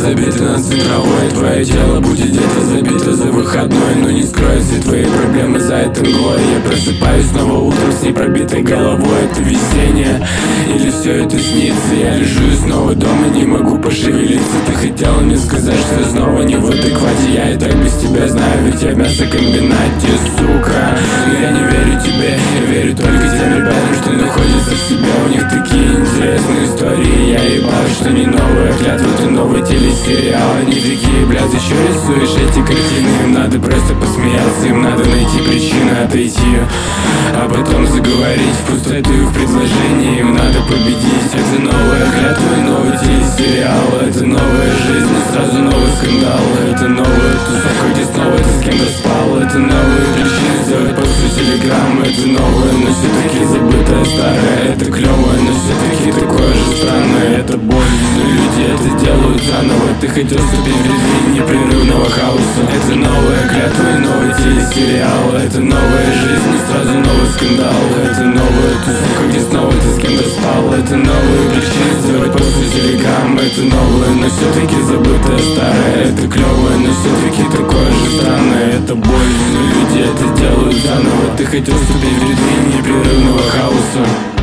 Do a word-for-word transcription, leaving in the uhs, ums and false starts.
забиты на центровой. Твое тело будет где-то забито за выходной, но не скроют все твои проблемы за этой мглой. Я просыпаюсь снова утром с непробитой головой. Это весеннее или все это снится? Я лежу и снова дома, не могу пошевелиться. Ты хотела мне сказать, что я снова не в адеквате. Я и так без тебя знаю, ведь я в мясокомбинате, сука. Но я не верю тебе, я верю только тем ребятам, что находятся в себе. У них такие интересные истории. Я ебал, что не новая клятва, это новый телесериал. Они такие, блядь, еще рисуешь эти картины. Им надо просто посмеяться, им надо найти причину отойти, а потом заговорить в пустоту их предложений. Им надо победить. Это новая клятва и новый телесериал. Это новая жизнь и сразу новый скандал. Это новая тусовка, где снова ты с кем-то спал. Это новые причины сделать посту телеграмм. Это новое, но все-таки забытое старое. Это клевое, но все-таки такое же странное. Это боль, но люди это делают заново. Ты хотел вступить в ритм непрерывного хаоса. Это новая клятва и новый телесериал. Это новая жизнь и сразу новый скандал. Это новая тусовка, где снова ты с кем-то спал. Это новые причины сделать посту телеграмм. Это новое, но все-таки забытое старое. Это клевое, но все-таки такое же странное. Это боль, но люди это делают заново. Ты хотел вступить в ритм непрерывного хаоса.